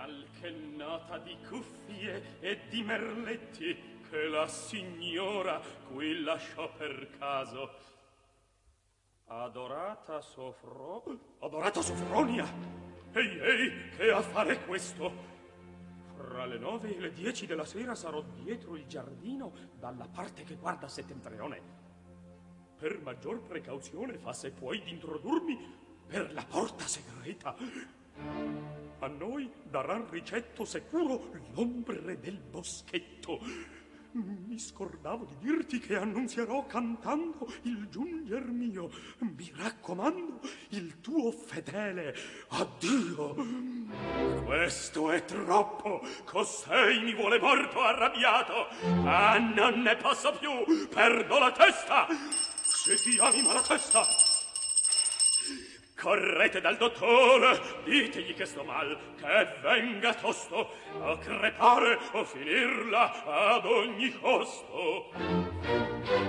qualche nota di cuffie e di merletti che la signora qui lasciò per caso. Adorata Sofronia! Ehi, che affare questo? Fra le 9 e le 10 della sera sarò dietro il giardino dalla parte che guarda settentrione. Per maggior precauzione fa se puoi d'introdurmi per la porta segreta. A noi daran ricetto sicuro l'ombre del boschetto. Mi scordavo di dirti che annunzierò cantando il giunger mio. Mi raccomando, il tuo fedele addio. Questo è troppo. Costei mi vuole morto arrabbiato. Ah, non ne posso più. Perdo la testa. Se ti anima la testa, correte dal dottore, ditegli che sto mal, che venga tosto a crepare o finirla ad ogni costo.